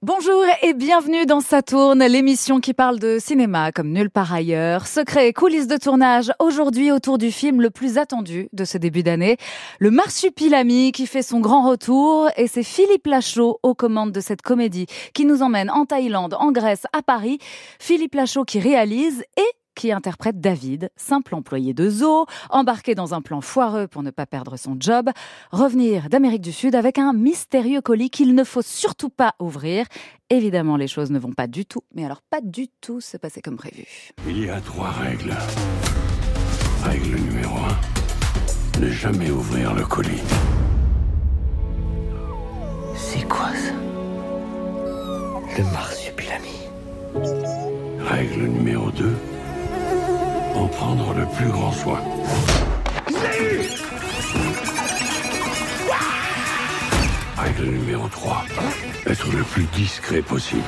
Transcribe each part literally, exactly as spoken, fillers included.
Bonjour et bienvenue dans Saturne, l'émission qui parle de cinéma comme nulle part ailleurs. Secrets et coulisses de tournage, aujourd'hui autour du film le plus attendu de ce début d'année, Le Marsupilami qui fait son grand retour, et c'est Philippe Lachaud aux commandes de cette comédie qui nous emmène en Thaïlande, en Grèce, à Paris. Philippe Lachaud qui réalise et qui interprète David, simple employé de zoo, embarqué dans un plan foireux pour ne pas perdre son job, revenir d'Amérique du Sud avec un mystérieux colis qu'il ne faut surtout pas ouvrir. Évidemment, les choses ne vont pas du tout, mais alors pas du tout se passer comme prévu. Il y a trois règles. Règle numéro un, ne jamais ouvrir le colis. C'est quoi ça? Le Marsupilami. Règle numéro deux, en prendre le plus grand soin. Règle numéro trois, être le plus discret possible.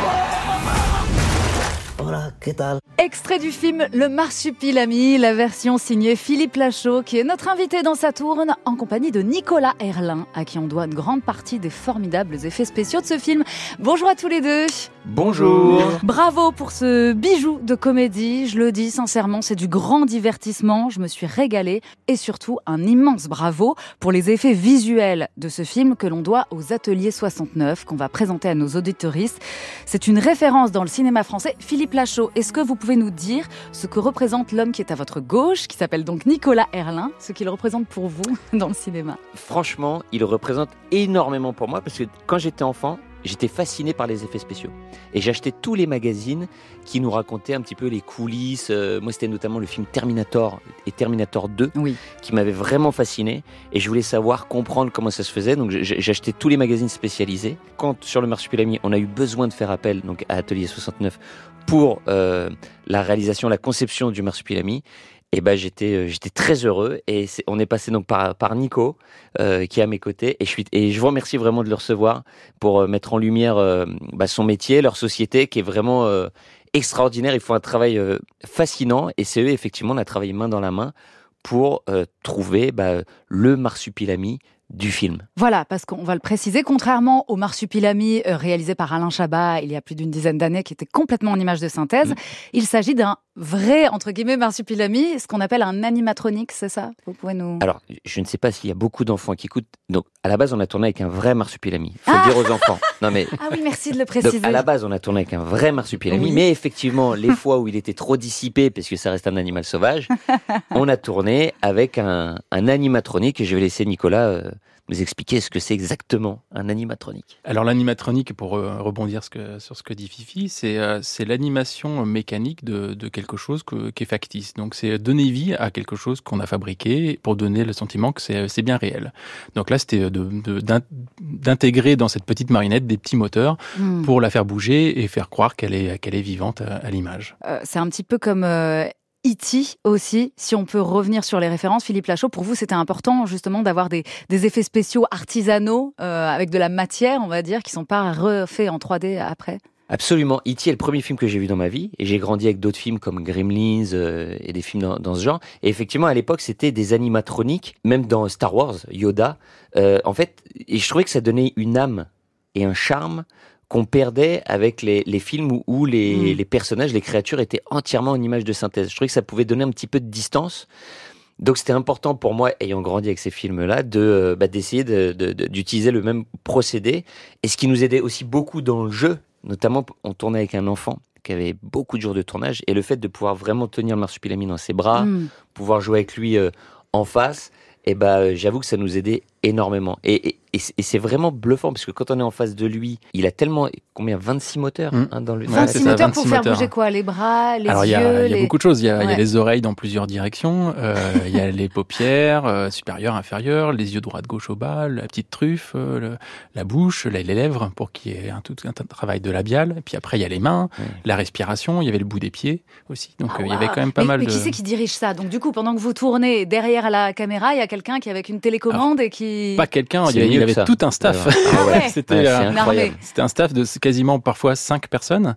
Hola, ¿qué tal? Extrait du film Le Marsupilami, la version signée Philippe Lachaud, qui est notre invité dans Saturne, en compagnie de Nicolas Herlin, à qui on doit une grande partie des formidables effets spéciaux de ce film. Bonjour à tous les deux. Bonjour. Bravo pour ce bijou de comédie, je le dis sincèrement, c'est du grand divertissement, je me suis régalée, et surtout un immense bravo pour les effets visuels de ce film que l'on doit aux Ateliers soixante-neuf, qu'on va présenter à nos auditeuristes. C'est une référence dans le cinéma français. Philippe Lachaud, est-ce que vous pouvez nous dire ce que représente l'homme qui est à votre gauche, qui s'appelle donc Nicolas Herlin, ce qu'il représente pour vous dans le cinéma? Franchement, il représente énormément pour moi parce que quand j'étais enfant, j'étais fasciné par les effets spéciaux. Et j'achetais tous les magazines qui nous racontaient un petit peu les coulisses. Euh, moi, c'était notamment le film Terminator et Terminator deux Oui. qui m'avait vraiment fasciné. Et je voulais savoir, comprendre comment ça se faisait. Donc, j'achetais tous les magazines spécialisés. Quand, sur le Marsupilami, on a eu besoin de faire appel donc, à Atelier soixante-neuf pour euh, la réalisation, la conception du Marsupilami, et ben j'étais euh, j'étais très heureux, et c'est, on est passé donc par par Nico euh, qui est à mes côtés, et je suis et je vous remercie vraiment de le recevoir pour euh, mettre en lumière euh, bah, son métier, leur société qui est vraiment euh, extraordinaire. Ils font un travail euh, fascinant, et c'est eux effectivement, on a travaillé main dans la main pour euh, trouver bah, le Marsupilami du film. Voilà, parce qu'on va le préciser, contrairement au Marsupilami euh, réalisé par Alain Chabat il y a plus d'une dizaine d'années, qui était complètement en image de synthèse, mmh. il s'agit d'un vrai, entre guillemets, Marsupilami, ce qu'on appelle un animatronique, c'est ça? Vous pouvez nous... Alors, je ne sais pas s'il y a beaucoup d'enfants qui écoutent. Donc, à la base, on a tourné avec un vrai Marsupilami. Il faut ah le dire aux enfants. Non, mais... Ah oui, merci de le préciser. Donc, à la base, on a tourné avec un vrai Marsupilami, oui. Mais effectivement, les fois où il était trop dissipé, parce que ça reste un animal sauvage, on a tourné avec un, un animatronique, et je vais laisser Nicolas... Euh, nous expliquer ce que c'est exactement un animatronique. Alors l'animatronique, pour euh, rebondir ce que, sur ce que dit Fifi, c'est, euh, c'est l'animation mécanique de, de quelque chose que, qui est factice. Donc c'est donner vie à quelque chose qu'on a fabriqué pour donner le sentiment que c'est, c'est bien réel. Donc là, c'était de, de, d'intégrer dans cette petite marionnette des petits moteurs mmh. pour la faire bouger et faire croire qu'elle est, qu'elle est vivante à, à l'image. Euh, c'est un petit peu comme... Euh... E T aussi, si on peut revenir sur les références. Philippe Lachaud, pour vous, c'était important justement d'avoir des, des effets spéciaux artisanaux euh, avec de la matière, on va dire, qui ne sont pas refaits en trois D après? Absolument. E T est le premier film que j'ai vu dans ma vie, et j'ai grandi avec d'autres films comme Gremlins euh, et des films dans, dans ce genre. Et effectivement, à l'époque, c'était des animatroniques, même dans Star Wars, Yoda. Euh, en fait, et je trouvais que ça donnait une âme et un charme qu'on perdait avec les, les films où, où les, mmh. les personnages, les créatures étaient entièrement en image de synthèse. Je trouvais que ça pouvait donner un petit peu de distance. Donc c'était important pour moi, ayant grandi avec ces films-là, de, bah, d'essayer de, de, de, d'utiliser le même procédé. Et ce qui nous aidait aussi beaucoup dans le jeu, notamment on tournait avec un enfant qui avait beaucoup de jours de tournage, et le fait de pouvoir vraiment tenir le Marsupilami dans ses bras, mmh. pouvoir jouer avec lui euh, en face, et bah, j'avoue que ça nous aidait énormément. Et, et, et c'est vraiment bluffant, parce que quand on est en face de lui, il a tellement... Combien? vingt-six moteurs mmh. hein, dans le... vingt-six ouais, moteurs pour faire moteurs. bouger quoi? Les bras, les Alors, yeux? Il y a, les... y a beaucoup de choses. Il y a, ouais. y a les oreilles dans plusieurs directions, il euh, y a les paupières, euh, supérieures, inférieures, les yeux droite, gauche au bas, la petite truffe, euh, le, la bouche, les, les lèvres, pour qu'il y ait un, tout un travail de labial. Et puis après, il y a les mains, ouais. la respiration, il y avait le bout des pieds aussi. Donc, il ah, euh, wow. y avait quand même pas mais, mal mais de... Mais qui c'est qui dirige ça? Donc, du coup, pendant que vous tournez derrière la caméra, il y a quelqu'un qui est avec une télécommande. Alors, et qui... Pas quelqu'un, il y avait tout un staff. Ah ouais. c'était, ouais, euh, incroyable. c'était un staff de quasiment parfois cinq personnes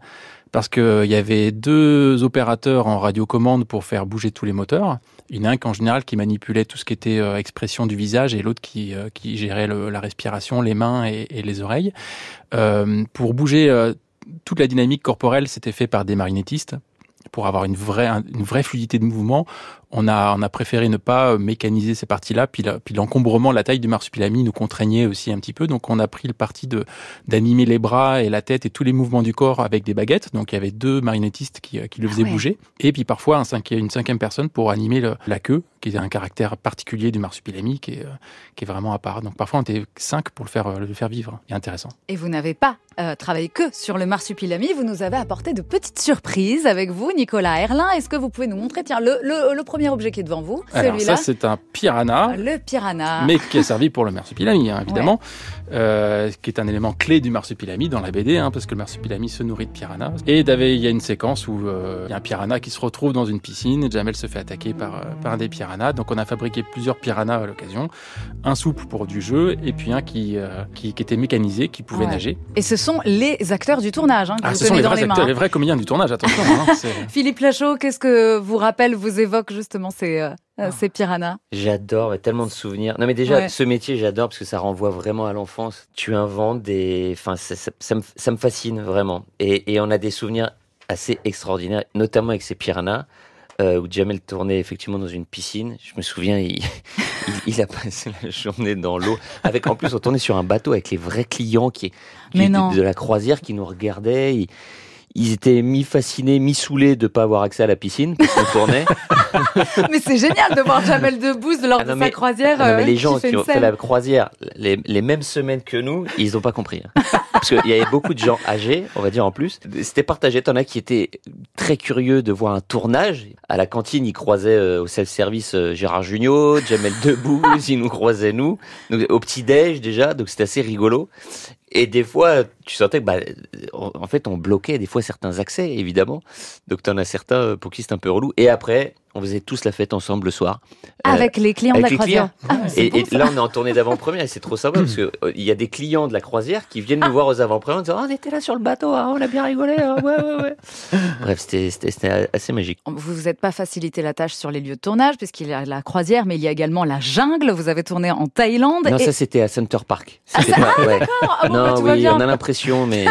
parce qu'il euh, y avait deux opérateurs en radiocommande pour faire bouger tous les moteurs. Il y en a un qui, en général, qui manipulait tout ce qui était euh, expression du visage et l'autre qui, euh, qui gérait le, la respiration, les mains et, et les oreilles. Euh, pour bouger euh, toute la dynamique corporelle, c'était fait par des marionnettistes. Pour avoir une vraie, une vraie fluidité de mouvement, on a, on a préféré ne pas mécaniser ces parties-là. Puis, la, puis l'encombrement, la taille du marsupilami nous contraignait aussi un petit peu. Donc, on a pris le parti de, d'animer les bras et la tête et tous les mouvements du corps avec des baguettes. Donc, il y avait deux marionnettistes qui, qui le faisaient ah ouais. bouger. Et puis, parfois, un cinqui, une cinquième personne pour animer le, la queue, qui est un caractère particulier du marsupilami, qui est, qui est vraiment à part. Donc, parfois, on était cinq pour le faire, le faire vivre. C'est intéressant. Et vous n'avez pas euh, travaillé que sur le marsupilami. Vous nous avez apporté de petites surprises avec vous, Nicolas Herlin. Est-ce que vous pouvez nous montrer, tiens, le, le, le premier objet qui est devant vous, alors, celui-là. Ça, c'est un piranha. Le piranha. Mais qui a servi pour le marsupilami, hein, évidemment. Ouais. Euh, qui est un élément clé du marsupilami dans la B D, hein, parce que le marsupilami se nourrit de piranhas. Et il y a une séquence où euh, il y a un piranha qui se retrouve dans une piscine. Et Jamel se fait attaquer par, euh, par un des piranhas. Donc, on a fabriqué plusieurs piranhas à l'occasion. Un souple pour du jeu, et puis un qui, euh, qui, qui était mécanisé, qui pouvait ouais. nager. Et ce sont les acteurs du tournage, hein, que ah, vous ce sont les dans vrais les acteurs, mains. les vrais comédiens du tournage, attention. Hein, Philippe Lachaud, qu'est-ce que vous rappelle, vous évoque justement ces, euh, ah. ces piranhas? J'adore, tellement de souvenirs. Non mais déjà, ouais. ce métier, j'adore parce que ça renvoie vraiment à l'enfance. Tu inventes des... Enfin, ça, ça, ça, me, ça me fascine vraiment. Et, et on a des souvenirs assez extraordinaires, notamment avec ces piranhas. Euh, où Jamel tournait effectivement dans une piscine. Je me souviens, il, il, il a passé la journée dans l'eau. Avec, en plus, on tournait sur un bateau avec les vrais clients qui, qui de, de la croisière qui nous regardaient. Ils, ils étaient mi-fascinés, mi-saoulés de ne pas avoir accès à la piscine parce qu'on tournait. Mais c'est génial de voir Jamel Debbouze lors ah non, de mais, sa croisière. Ah non, mais les euh, gens qui, qui ont fait la croisière les, les mêmes semaines que nous, ils n'ont pas compris. Hein. Parce qu'il y avait beaucoup de gens âgés, on va dire en plus. C'était partagé. T'en as qui étaient très curieux de voir un tournage. À la cantine, ils croisaient euh, au self-service euh, Gérard Jugnot, Jamel Debbouze, ils nous croisaient nous. Donc, au petit-déj déjà, donc c'était assez rigolo. Et des fois, tu sentais que, bah, en fait, on bloquait des fois certains accès, évidemment. Donc, t'en as certains pour qui c'est un peu relou. Et après, on faisait tous la fête ensemble le soir. Avec euh, les clients avec de la croisière. Ah, et, bon, et là, on est en tournée d'avant-première et c'est trop sympa parce que il euh, y a des clients de la croisière qui viennent nous ah. voir aux avant-premières en disant oh, on était là sur le bateau, hein, on a bien rigolé. Hein, ouais, ouais, ouais. Bref, c'était, c'était, c'était assez magique. Vous vous êtes pas facilité la tâche sur les lieux de tournage puisqu'il y a la croisière, mais il y a également la jungle. Vous avez tourné en Thaïlande. Non, et... ça c'était à Center Park. C'était ah, pas, ouais. d'accord. Ah, bon, non, bah, tout oui, va bien. on a l'impression, mais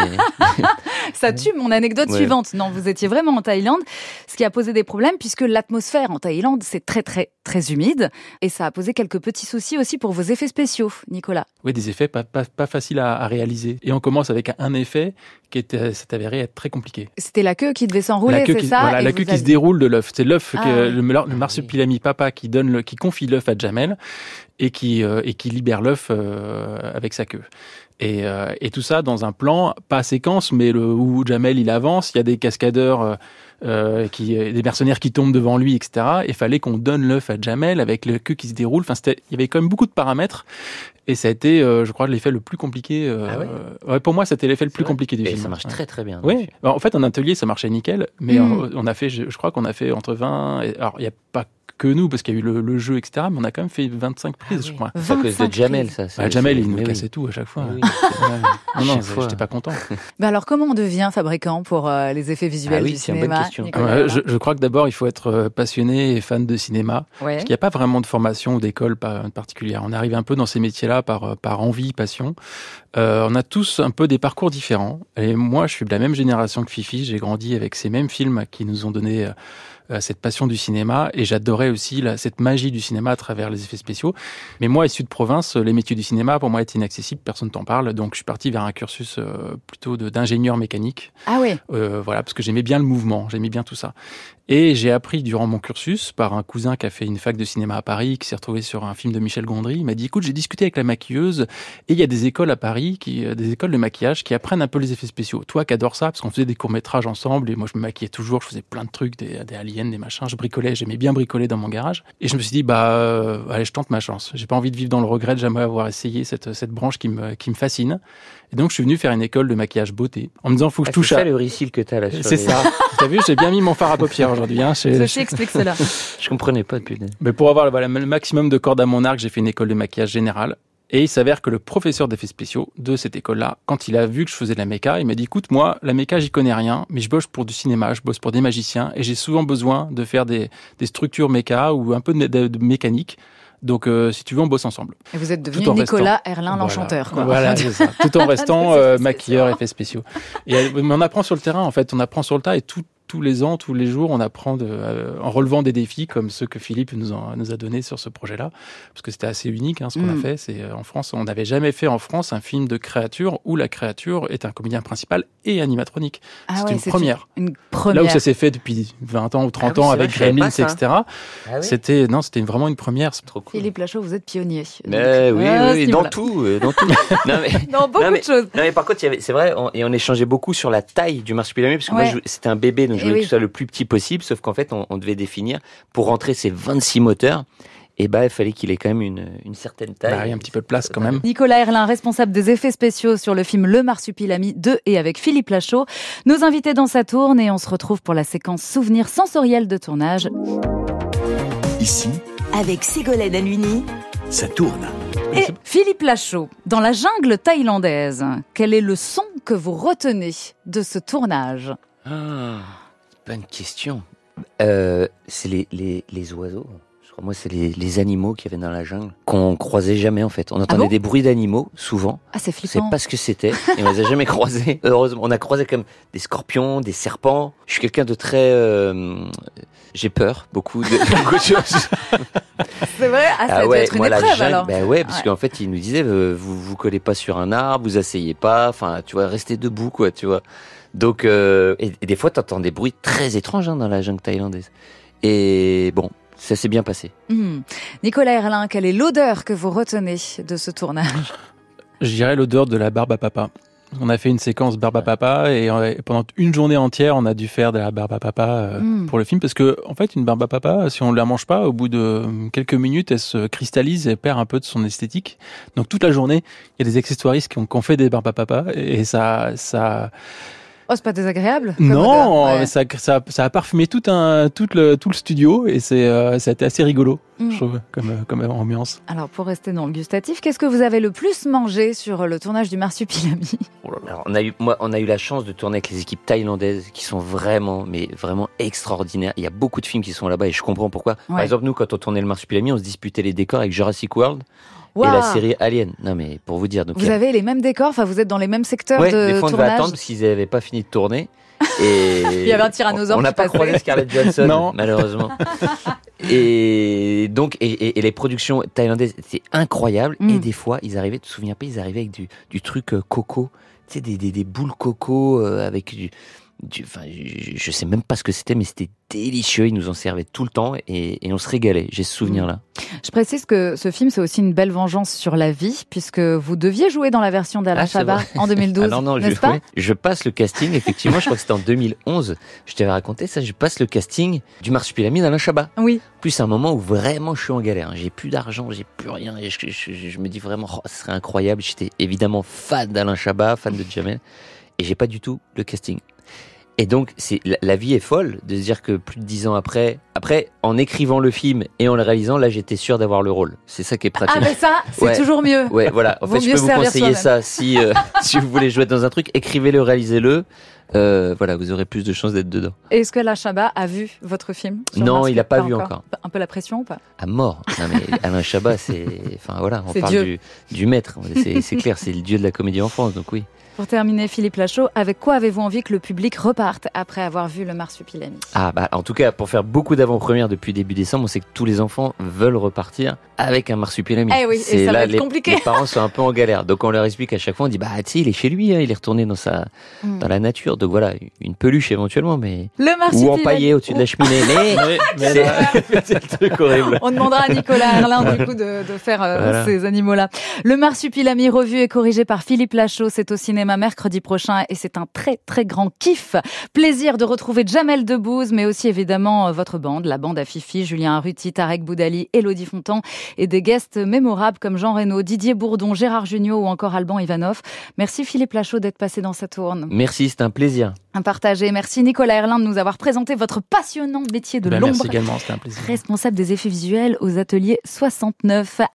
ça tue mon anecdote ouais. suivante. Non, vous étiez vraiment en Thaïlande, ce qui a posé des problèmes puisque l'atmosphère en Thaïlande c'est très très très humide et ça a posé quelques petits soucis aussi pour vos effets spéciaux, Nicolas. Oui, des effets pas pas, pas faciles à, à réaliser. Et on commence avec un effet qui est, s'est avéré être très compliqué. C'était la queue qui devait s'enrouler, c'est qui, ça Voilà, la queue avez... qui se déroule de l'œuf. C'est l'œuf, ah, que, oui. le, le marsupilami papa qui donne le, qui confie l'œuf à Jamel et qui euh, et qui libère l'œuf euh, avec sa queue. Et, euh, et tout ça dans un plan, pas à séquence, mais le, où Jamel il avance, il y a des cascadeurs, euh, euh, qui, des mercenaires qui tombent devant lui, et cetera. Et fallait qu'on donne l'œuf à Jamel avec le queue qui se déroule. Enfin, c'était, il y avait quand même beaucoup de paramètres. Et ça a été, euh, je crois, l'effet le plus compliqué. Euh, ah ouais ouais, pour moi, c'était l'effet le c'est plus vrai. compliqué du et film. Ça marche ouais. très très bien. Oui. En fait, en atelier, ça marchait nickel, mais mmh. on a fait, je, je crois qu'on a fait entre vingt. Et, alors, il y a pas que nous, parce qu'il y a eu le, le jeu, et cetera. Mais on a quand même fait vingt-cinq prises, ah oui. je crois. C'est à cause de Jamel, ça. Ah, Jamel, il nous cassait oui. tout à chaque fois. Oui. non, non, fois. J'étais pas content. Mais alors, comment on devient fabricant pour euh, les effets visuels ah oui, du c'est cinéma? Une bonne question. Ouais, je, je crois que d'abord, il faut être passionné et fan de cinéma. Ouais. Parce qu'il n'y a pas vraiment de formation ou d'école particulière. On arrive un peu dans ces métiers-là par, par envie, passion. Euh, on a tous un peu des parcours différents. Et moi, je suis de la même génération que Fifi. J'ai grandi avec ces mêmes films qui nous ont donné euh, cette passion du cinéma. Et j'adorais aussi la, cette magie du cinéma à travers les effets spéciaux. Mais moi, issu de province, les métiers du cinéma, pour moi, étaient inaccessibles. Personne t'en parle. Donc, je suis parti vers un cursus euh, plutôt de, d'ingénieur mécanique. Ah oui. Euh, voilà, parce que j'aimais bien le mouvement. J'aimais bien tout ça. Et j'ai appris durant mon cursus par un cousin qui a fait une fac de cinéma à Paris, qui s'est retrouvé sur un film de Michel Gondry. Il m'a dit, écoute, j'ai discuté avec la maquilleuse et il y a des écoles à Paris, qui, des écoles de maquillage qui apprennent un peu les effets spéciaux. Toi qui adores ça, parce qu'on faisait des courts-métrages ensemble et moi je me maquillais toujours, je faisais plein de trucs, des, des aliens, des machins, je bricolais, j'aimais bien bricoler dans mon garage. Et je me suis dit, bah, euh, allez, je tente ma chance. J'ai pas envie de vivre dans le regret de jamais avoir essayé cette, cette branche qui me, qui me fascine. Et donc, je suis venu faire une école de maquillage beauté. En me disant, faut que ah, je touche c'est à... ça le ricil que t'as là. Sur c'est les... ça. T'as vu, j'ai bien mis mon fard à paupières aujourd'hui. Hein. Je... Ceci explique cela. Je comprenais pas depuis. Mais pour avoir voilà, le maximum de cordes à mon arc, j'ai fait une école de maquillage général. Et il s'avère que le professeur d'effets spéciaux de cette école-là, quand il a vu que je faisais de la méca, il m'a dit, écoute, moi, la méca, j'y connais rien, mais je bosse pour du cinéma, je bosse pour des magiciens, et j'ai souvent besoin de faire des, des structures méca ou un peu de, de, de mécanique. Donc, euh, si tu veux, on bosse ensemble. Et vous êtes devenu Nicolas restant... Herlin, voilà. l'enchanteur, quoi. Voilà, c'est ça. Tout en restant euh, maquilleur, effets spéciaux. Et mais on apprend sur le terrain, en fait. On apprend sur le tas et tout. Tous les ans, tous les jours, on apprend de, euh, en relevant des défis comme ceux que Philippe nous, en, nous a donnés sur ce projet-là, parce que c'était assez unique hein, ce qu'on mmh. a fait. C'est, euh, en France, on n'avait jamais fait en France un film de créature où la créature est un comédien principal et animatronique. Ah c'est ouais, une, c'est première. Une, une première. Là où ça s'est fait depuis vingt ans ou trente ah oui, ans avec Gremlins, et cetera. Ah oui. C'était, non, c'était vraiment une première. C'est trop cool. Philippe Lachaud, vous êtes pionnier. Mais oui, ah, oui, dans tout, euh, dans tout. non, mais, dans beaucoup non, mais, de choses. Non, mais par contre, il y avait, c'est vrai, on, et on échangeait beaucoup sur la taille du marsupilami, parce que ouais. moi, je, c'était un bébé, donc je voulais oui. que ce soit le plus petit possible, sauf qu'en fait, on, on devait définir, pour rentrer ces vingt-six moteurs, et bah, il fallait qu'il ait quand même une, une certaine taille. Bah, il y a un petit peu de place quand même. Nicolas Herlin, responsable des effets spéciaux sur le film Le Marsupilami de et avec Philippe Lachaud, nos invités dans Sa Tourne, et on se retrouve pour la séquence souvenirs sensoriels de tournage. Ici, avec Ségolène Aluni, Ça tourne. Et Philippe Lachaud, dans la jungle thaïlandaise, quel est le son que vous retenez de ce tournage ? Ah, bonne question. Euh, c'est les, les, les oiseaux. Je crois, moi, c'est les, les animaux qu'il y avait dans la jungle qu'on croisait jamais en fait. On entendait ah bon des bruits d'animaux souvent. Ah, c'est flippant. On savait pas ce que c'était et on les a jamais croisés. Heureusement, on a croisé comme des scorpions, des serpents. Je suis quelqu'un de très, euh, j'ai peur beaucoup de beaucoup de choses. C'est vrai, ah, ça ah doit ouais, être une moi, épreuve la jungle, alors. Ben ouais, parce ouais. qu'en fait, il nous disait, euh, vous vous collez pas sur un arbre, vous asseyez pas, enfin, tu vois, restez debout, quoi, tu vois. Donc, euh, et, et des fois, t'entends des bruits très étranges hein, dans la jungle thaïlandaise. Et bon, ça s'est bien passé. Mmh. Nicolas Herlin, quelle est l'odeur que vous retenez de ce tournage ? Je dirais l'odeur de la barbe à papa. On a fait une séquence barbe à papa et pendant une journée entière, on a dû faire de la barbe à papa euh, mmh. pour le film parce que, en fait, une barbe à papa, si on ne la mange pas, au bout de quelques minutes, elle se cristallise et perd un peu de son esthétique. Donc toute la journée, il y a des accessoiristes qui ont, qui ont fait des barbes à papa et ça, ça. Oh, c'est pas désagréable ? Non, ouais. mais ça, ça, ça a parfumé tout un, tout le, tout le studio et c'est, euh, ça a été assez rigolo, mmh. je trouve, comme, comme ambiance. Alors, pour rester dans le gustatif, qu'est-ce que vous avez le plus mangé sur le tournage du Marsupilami ? Alors, on a eu, moi, on a eu la chance de tourner avec les équipes thaïlandaises qui sont vraiment, mais vraiment extraordinaires. Il y a beaucoup de films qui sont là-bas et je comprends pourquoi. Ouais. Par exemple, nous, quand on tournait le Marsupilami, on se disputait les décors avec Jurassic World. Wow. Et la série Alien. Non, mais pour vous dire. Donc, vous a... avez les mêmes décors, enfin, vous êtes dans les mêmes secteurs ouais, de des fois, on tournage. devait attendre parce qu'ils n'avaient pas fini de tourner. Et il y avait un tyrannosaure. On n'a pas croisé Scarlett Johansson, non. malheureusement. Et donc, et, et, et les productions thaïlandaises, c'était incroyable. Mm. Et des fois, ils arrivaient, tu te souviens pas, ils arrivaient avec du, du truc euh, coco. Tu sais, des, des, des boules coco euh, avec du. Du, enfin, je, je sais même pas ce que c'était, mais c'était délicieux. Ils nous en servaient tout le temps et, et on se régalait. J'ai ce souvenir-là. Je précise que ce film, c'est aussi une belle vengeance sur la vie, puisque vous deviez jouer dans la version d'Alain ah, Chabat en deux mille douze. Alors non, n'est-ce je, pas ouais, je passe le casting. Effectivement, je crois que c'était en deux mille onze. Je t'avais raconté ça. Je passe le casting du Marsupilami d'Alain Chabat. Oui. Plus un moment où vraiment je suis en galère. J'ai plus d'argent, j'ai plus rien. Et je, je, je, je me dis vraiment, oh, ce serait incroyable. J'étais évidemment fan d'Alain Chabat, fan de Jamel, et j'ai pas du tout le casting. Et donc, c'est, la, la vie est folle de se dire que plus de dix ans après, après, en écrivant le film et en le réalisant, là, j'étais sûr d'avoir le rôle. C'est ça qui est pratique. Ah, mais ça, c'est ouais. toujours mieux. Ouais, voilà. En Vaut fait, je peux vous conseiller ça. Si, euh, si vous voulez jouer dans un truc, écrivez-le, réalisez-le. Euh, voilà, vous aurez plus de chances d'être dedans. Et est-ce que Alain Chabat a vu votre film ? Non, il n'a pas, pas vu encore. encore. Un peu la pression ou pas ? À mort. Non, mais Alain Chabat, c'est, enfin voilà, on c'est parle Dieu. du, du maître. C'est, c'est clair, c'est le dieu de la comédie en France, donc oui. Pour terminer, Philippe Lachaud, avec quoi avez-vous envie que le public reparte après avoir vu le Marsupilami ? Ah bah en tout cas, pour faire beaucoup d'avant-premières depuis début décembre, on sait que tous les enfants veulent repartir avec un Marsupilami. Eh oui, c'est et ça là va être les, compliqué. Les parents sont un peu en galère, donc on leur explique à chaque fois, on dit bah tu sais, il est chez lui, hein, il est retourné dans sa mm. dans la nature, donc voilà, une peluche éventuellement, mais le Marsupilami. ou empaillé au-dessus oh. de la cheminée. Mais, mais, mais c'est, c'est le truc horrible. On demandera à Nicolas Herlin du coup de, de faire euh, voilà. ces animaux-là. Le Marsupilami revu et corrigé par Philippe Lachaud, c'est au cinéma mercredi prochain. Et c'est un très très grand kiff. Plaisir de retrouver Jamel Debbouze, mais aussi évidemment votre bande, la bande à Fifi, Julien Arruti, Tarek Boudali, Élodie Fontan et des guests mémorables comme Jean Reno, Didier Bourdon, Gérard Jugnot ou encore Alban Ivanov. Merci Philippe Lachaud d'être passé dans Sa Tourne. Merci, c'est un plaisir. Un partagé. Merci Nicolas Herlin de nous avoir présenté votre passionnant métier de ben l'ombre. Merci également, c'était un plaisir. Responsable des effets visuels aux ateliers soixante-neuf.